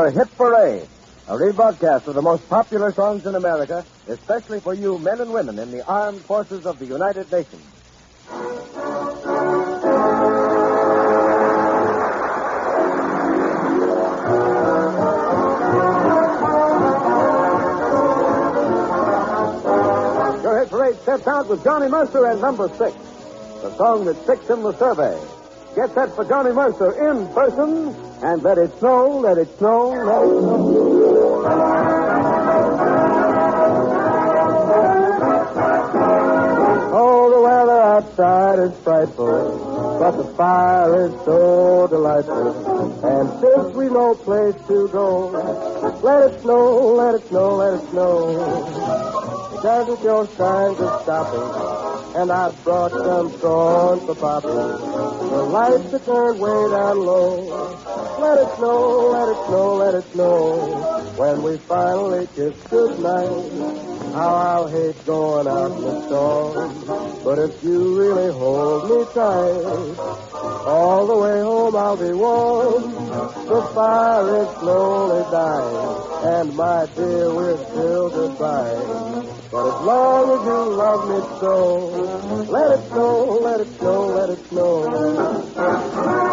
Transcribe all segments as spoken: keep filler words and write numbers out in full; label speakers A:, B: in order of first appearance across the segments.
A: your Hit Parade, a rebroadcast of the most popular songs in America, especially for you men and women in the armed forces of the United Nations. Your Hit Parade sets out with Johnny Mercer and number six, the song that sticks in the survey. Get set for Johnny Mercer in person, and let it snow, let it snow, let it snow. Oh, the weather outside is frightful, but the fire is so delightful. And since we've no place to go, let it snow, let it snow, let it snow. It doesn't show signs of stopping, and I brought some corn for popping. The lights are turned way down low. Let it snow, let it snow, let it snow. When we finally kiss goodnight, how I'll hate going out in the storm. But if you really hold me tight, all the way home I'll be warm. The fire is slowly dying, and my dear, we're still goodbye. But as long as you love me so, let it snow, let it snow, let it snow.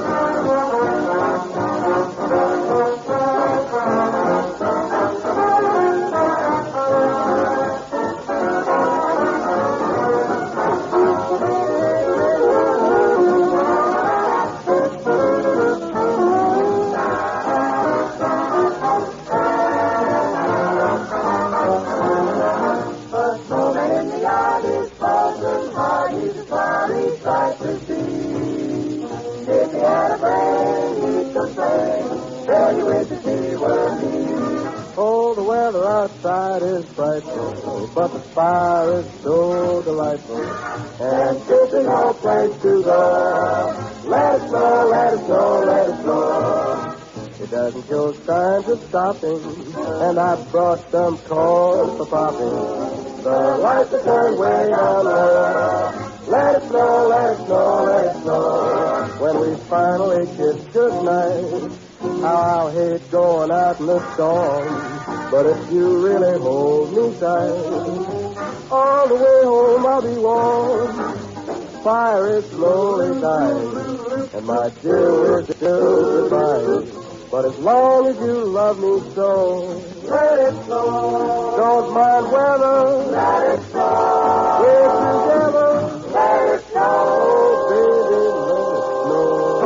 A: Oh, the weather outside is frightful, but the fire is so delightful. And since there's no place to go, let it snow, let it snow, let it snow. It doesn't show signs of stopping, and I brought some corn for popping. The lights are turned way down low. Let it snow, let it snow, let it snow. When we finally kiss goodnight, how I'll hate going out in the storm. But if you really hold me tight, all the way home I'll be warm. Fire is slowly dying, and my dear, we're still goodbye. But as long as you love me so, let it snow. Don't mind weather, let it snow. We're together, let it snow. Baby, let it snow.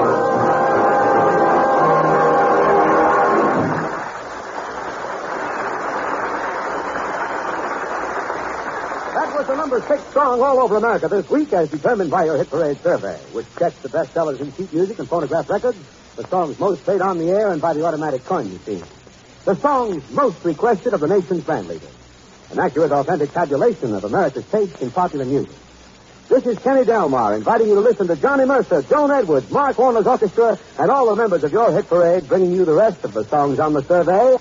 A: That was the number six song all over America this week, as determined by your Hit Parade survey, which checks the bestsellers in sheet music and phonograph records, the songs most played on the air, and by the automatic coin machine. The songs most requested of the nation's band leaders. An accurate, authentic tabulation of America's taste in popular music. This is Kenny Delmar inviting you to listen to Johnny Mercer, Joan Edwards, Mark Warner's orchestra, and all the members of your Hit Parade, bringing you the rest of the songs on the survey.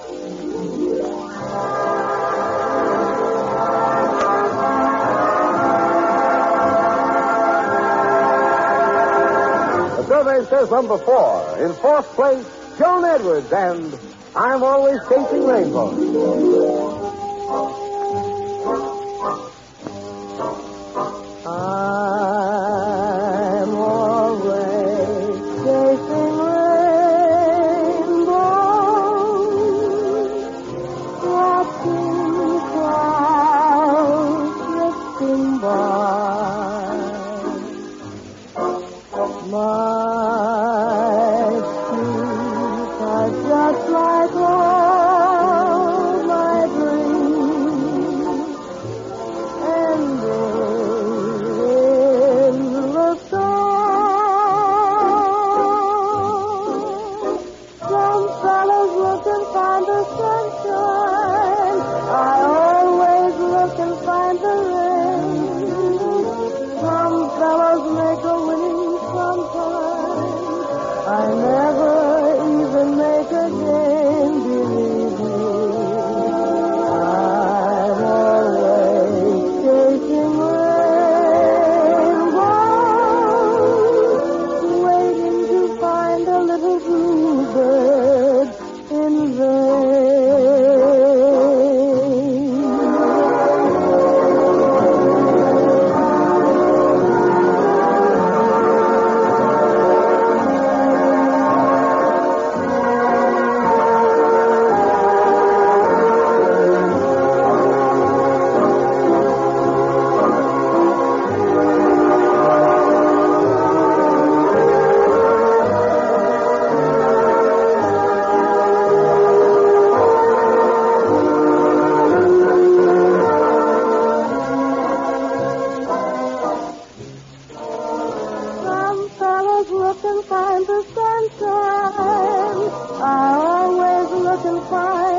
A: Survey says number four. In fourth place, Joan Edwards and I'm Always Chasing Rainbows. I'm always chasing rainbows, watching clouds drifting by. My just like all my dreams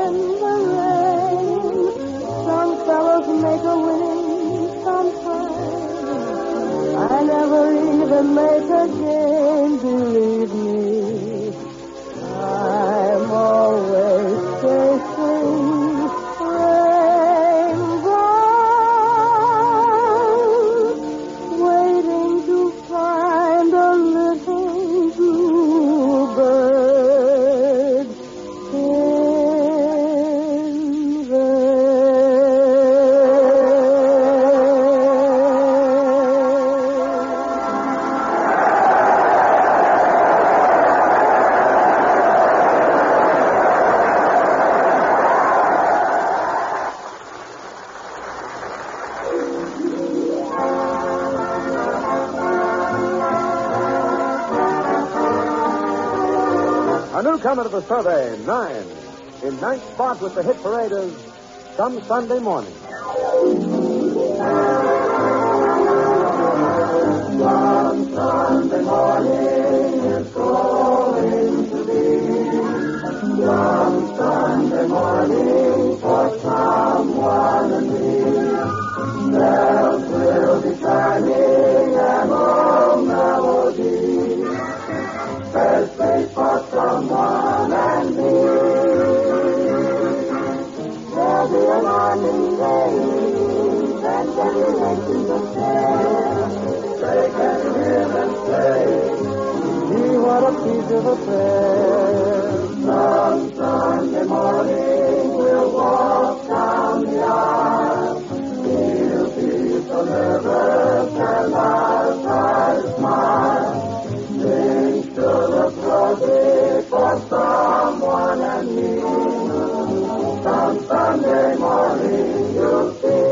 B: in the rain. Some fellows make a living sometimes. I never even make a game, believe me. I'm always chasing rainbows, waiting to find a little bluebird in
C: A newcomer to the survey, nine. In ninth spot with the hit parade is Some Sunday Morning.
A: Some Sunday morning is going to be some Sunday morning for someone and me. Bells will be chiming and all melody. Especially for someone and me. There'll be an army rain and generations of care. They can hear and say,
B: See what a piece of affair.
A: some Sunday morning we'll walk down the aisle. We'll be so nervous and our eyes smile. Things should look rosy for someone and me. Some Sunday morning you'll see.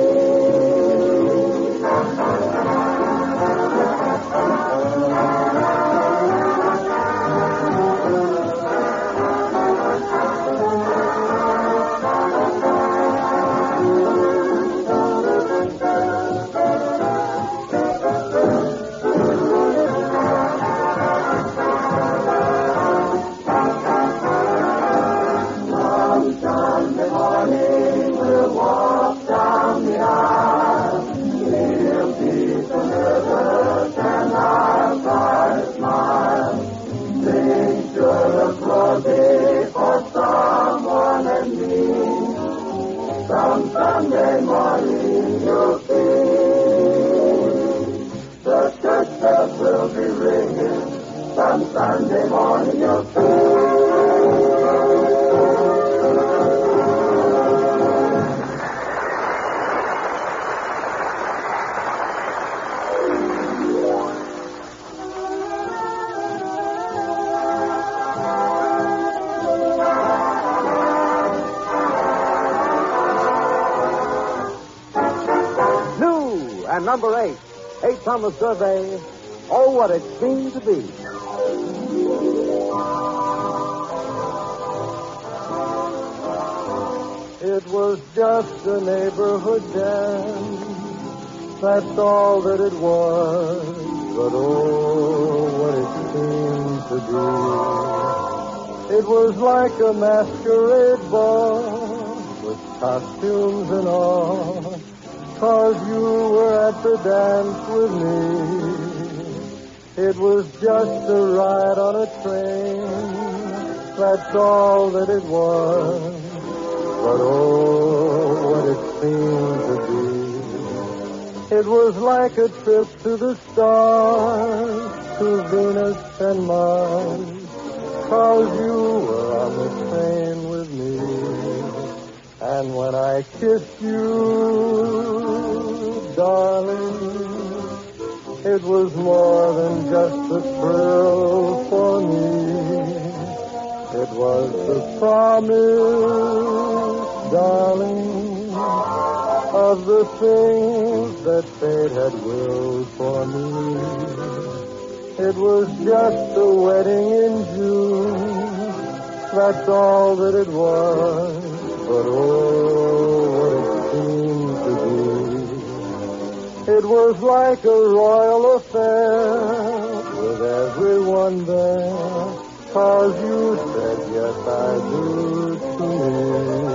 A: Some Sunday morning you'll see. The church bells will be ringing. Some Sunday morning you'll see.
C: And number eight, eighth on the survey, Oh, What It Seemed to Be.
B: It was just a neighborhood dance. That's all that it was. But oh, what it seemed to be. It was like a masquerade ball with costumes and all. 'Cause you were at the dance with me. It was just a ride on a train. That's all that it was. But oh, what it seemed to be. It was like a trip to the stars, to Venus and Mars. 'Cause you were on the train with me. And when I kissed you, darling, it was more than just a thrill for me. It was the promise, darling, of the things that fate had willed for me. It was just a wedding in June, that's all that it was. But oh, what it seemed to be. It was like a royal affair with everyone there. 'Cause you said yes, I do to me.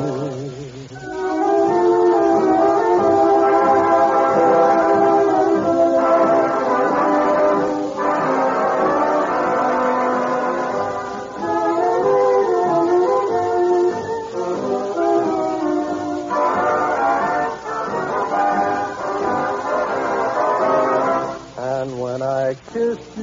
B: kissed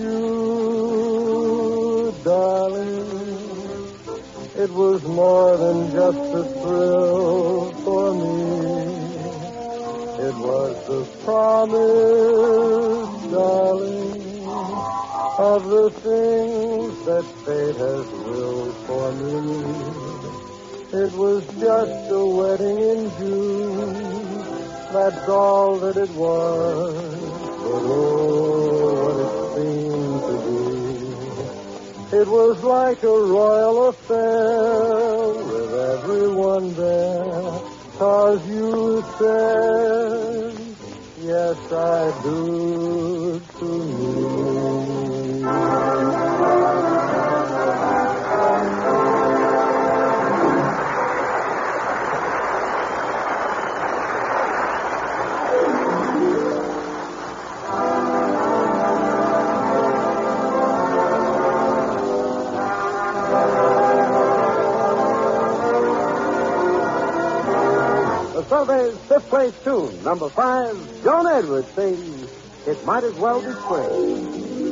B: you, darling, it was more than just a thrill for me. It was the promise, darling, of the things that fate has willed for me. It was just a wedding in June, that's all that it was. But oh, what it seemed to be. It was like a royal affair with everyone there. 'Cause you said, yes, I do to me.
C: Survey's fifth place tune, number five, Joan Edwards sings It Might As Well Be Spring.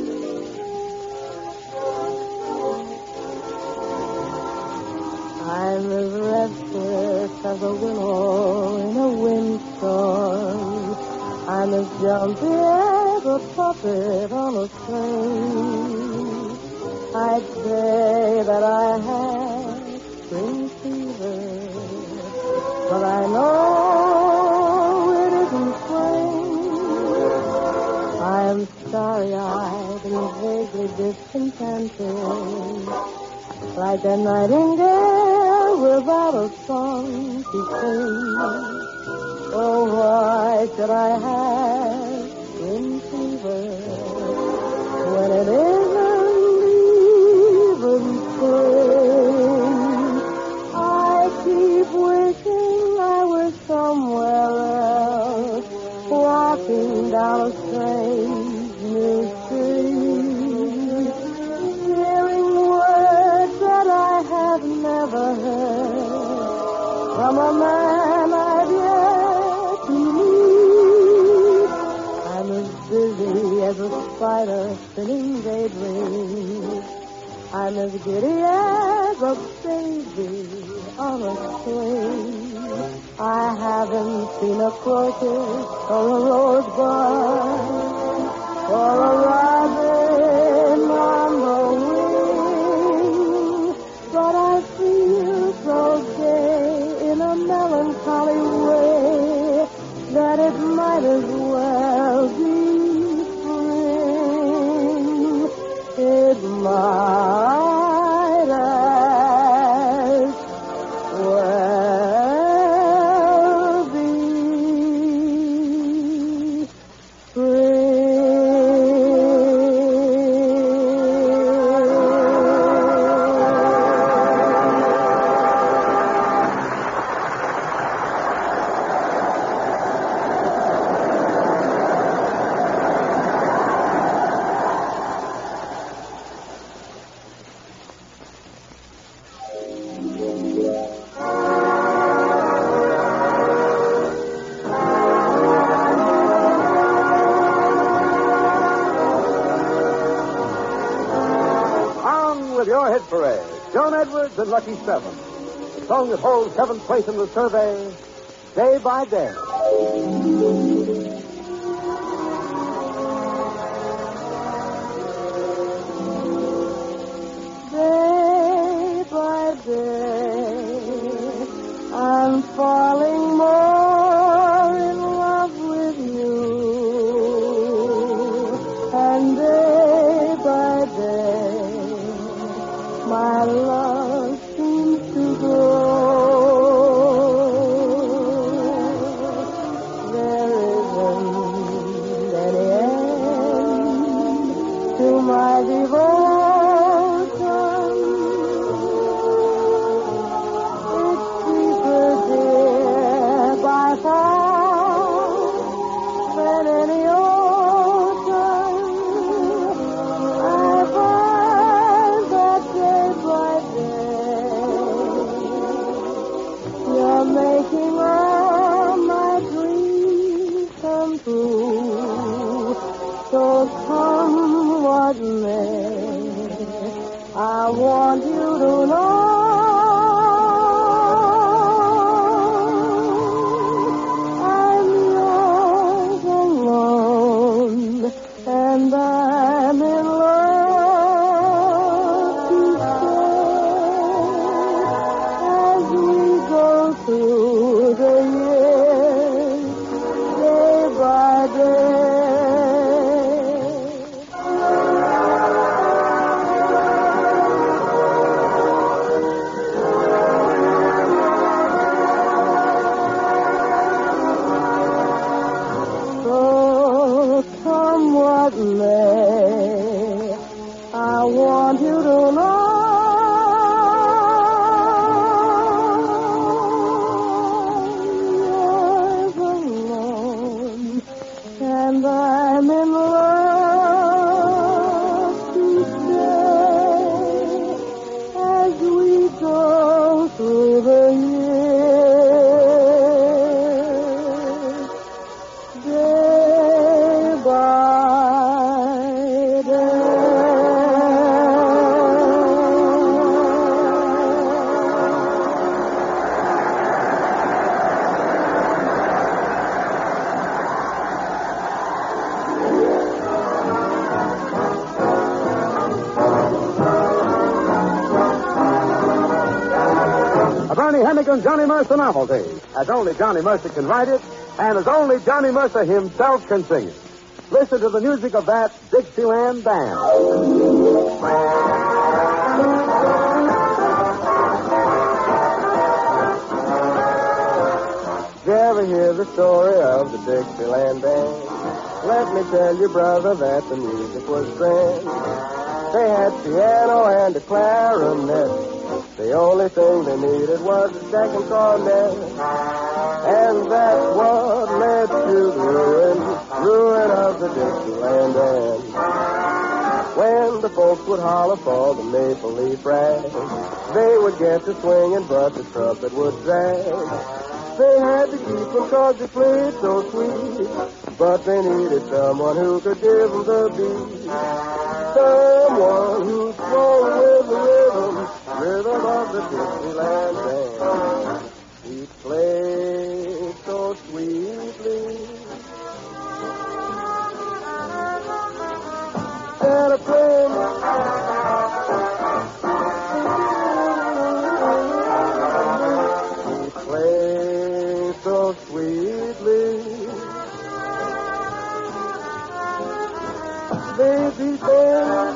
D: I'm as restless as a willow in a windstorm. I'm as jumpy as a puppet on a string. I'd say that I have spring fever, but I know it isn't spring. I'm starry-eyed and vaguely discontented, like a nightingale without a song to sing. Oh, why should I have spring fever when it isn't even spring? I keep wishing I was somewhere else, walking down a strange new street, hearing words that I have never heard from a man I've yet to meet. I'm as busy as a spider spinning daydreams. I'm as giddy as a baby on a swing. I haven't seen a crocus or a rosebud or a robin on the wing, but I feel so gay in a melancholy way that it might as well be spring. It might as well be spring.
C: With your hit parade, Joan Edwards and Lucky Seven. The song that holds seventh place in the survey, Day by Day.
D: Day by day, I'm falling more in love with you, and day by day, my love seems to grow. There isn't any end to my devotion. It's deeper, dear,
C: Hennigan's Johnny Mercer novelty, as only Johnny Mercer can write it, and as only Johnny Mercer himself can sing it. Listen to the music of that Dixieland band.
B: Did you ever hear the story of the Dixieland band? Let me tell you, brother, that the music was grand. They had piano and a clarinet. The only thing they needed was a second cornet. And that's what led to the ruin, ruin of the Dixieland band. When the folks would holler for the maple leaf rag, they would get to swinging, but the trumpet would drag. They had to keep them cause they played so sweet, but they needed someone who could give them the beat. Someone who's flowing with the rhythm, rhythm of the Dixieland band. He played so sweetly. And a playing. He played so sweetly. Baby, baby.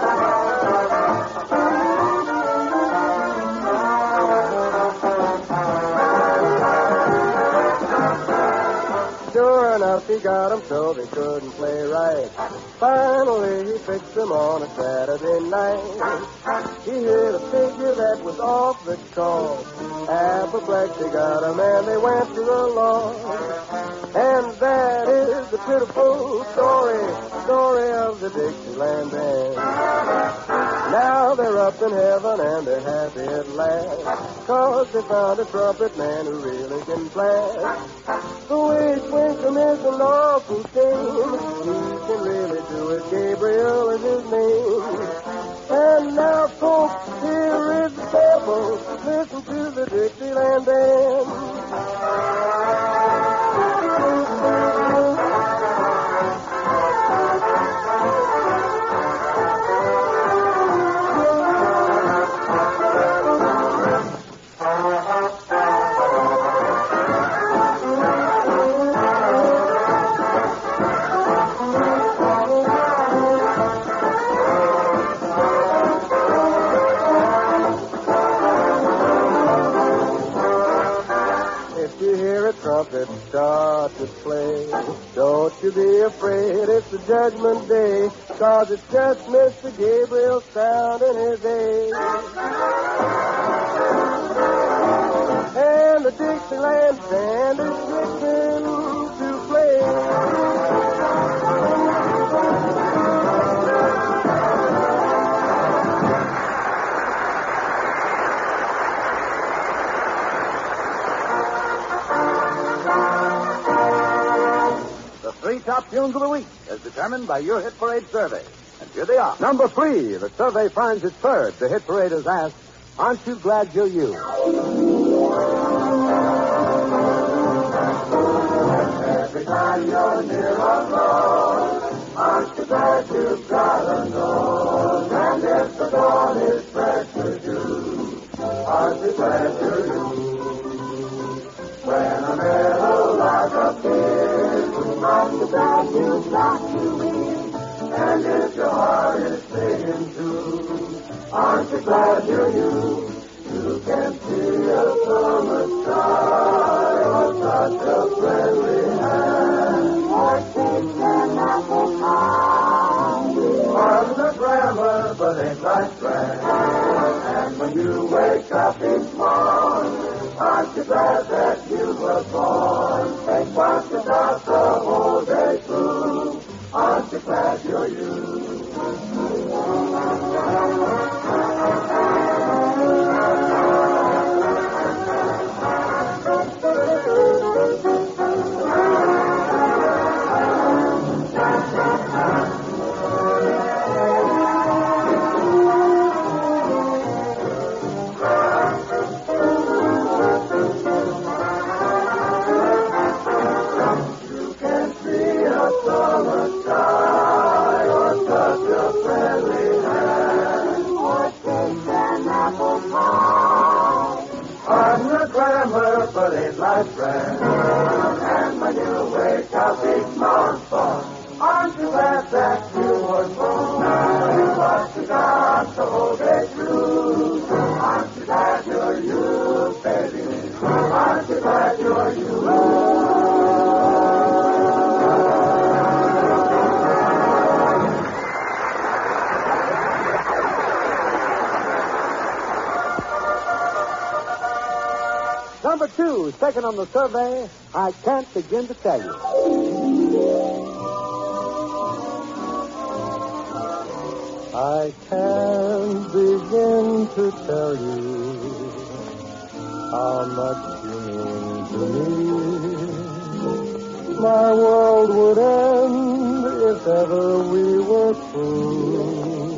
B: Sure enough, he got them so they couldn't play right. Finally, he fixed them on a Saturday night. He hit a figure that was off the chart. Apoplexy got them and they went to the law. And that is the pitiful story, story of the Dixieland band. Now they're up in heaven and they're happy at last, 'cause they found a trumpet man who really can blast. The way he swings them is an awful shame. He can really do it. Gabriel is his name. And now, folks, here is the devil. Listen to the Dixieland band. Trumpet start to play. Don't you be afraid, it's the judgment day, 'cause it's just Mister Gabriel's sound in his day. And the Dixieland band is fixing to play.
C: Three top tunes of the week, as determined by your Hit Parade survey. And here they are. Number three, the survey finds it third. The Hit Parade has asked, aren't you glad you're you?
A: Every time you're near a road, aren't you glad you've got a nose? And if the dawn is fresh with you, aren't you glad you're you? When a meadow lark appears, aren't you glad you've got you in? And if your heart is singing too, aren't you glad you're you? You can see a summer sky or touch a friendly hand, or kiss an apple pie. Arms are grammar, but ain't like grand. And when you wake up each morn, aren't you glad that you were born? Think once about the whole day through. Aren't you glad you're you? You can life's rare. And when you wake up each morning, aren't you glad that you were born? You must have got the whole day through. Aren't you glad you're you, baby? Aren't you glad you're you?
C: Number two, second on the survey, I can't begin to tell you.
B: I can't begin to tell you how much you mean to me. My world would end if ever we were through.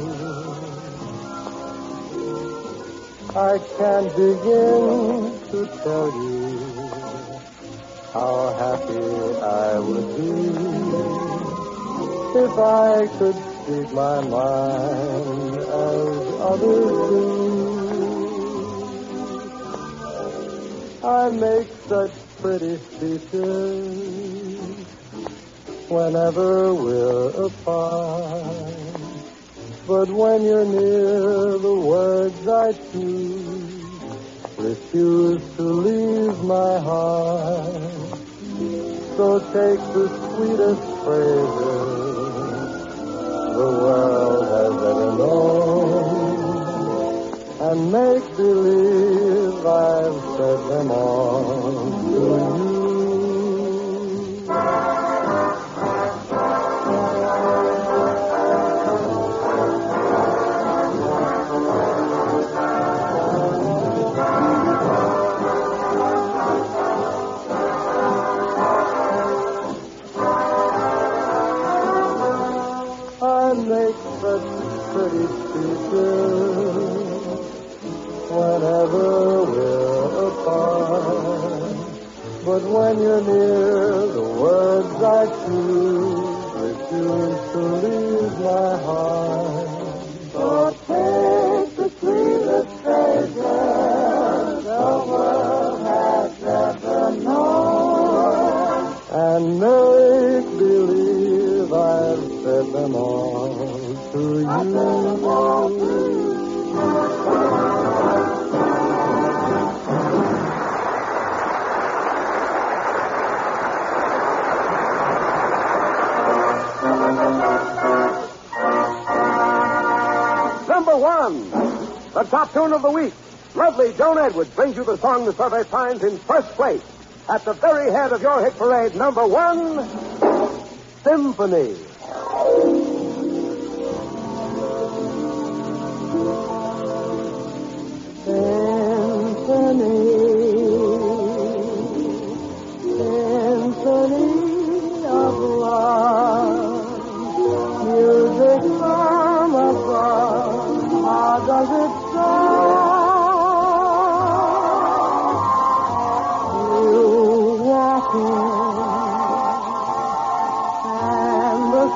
B: I can't begin to tell you how happy I would be if I could speak my mind as others do. I make such pretty speeches whenever we're apart. But when you're near, the words I choose refuse to leave my heart. So take the sweetest phrases the world has ever known and make believe I've said them all to you. Make such pretty speeches whenever we're apart. But when you're near, the words I choose refuse to leave my heart. So take the sweetest phrases the world has ever known and make believe I've said them all to you. I said them all to you.
C: Number one, the top tune of the week. Lovely Joan Edwards brings you the song the survey finds in first place. At the very head of your hit parade, number one, Symphony.
D: Symphony, symphony of love, music from above, how does it sound? You walk in, and the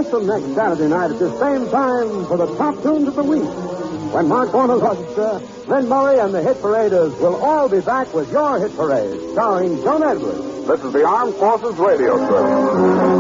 C: Listen next Saturday night at the same time for the top tunes of the week, when Mark Bornelista, Lynn Murray, and the Hit Paraders will all be back with your Hit Parade, starring Joan Edwards.
E: This is the Armed Forces Radio Service.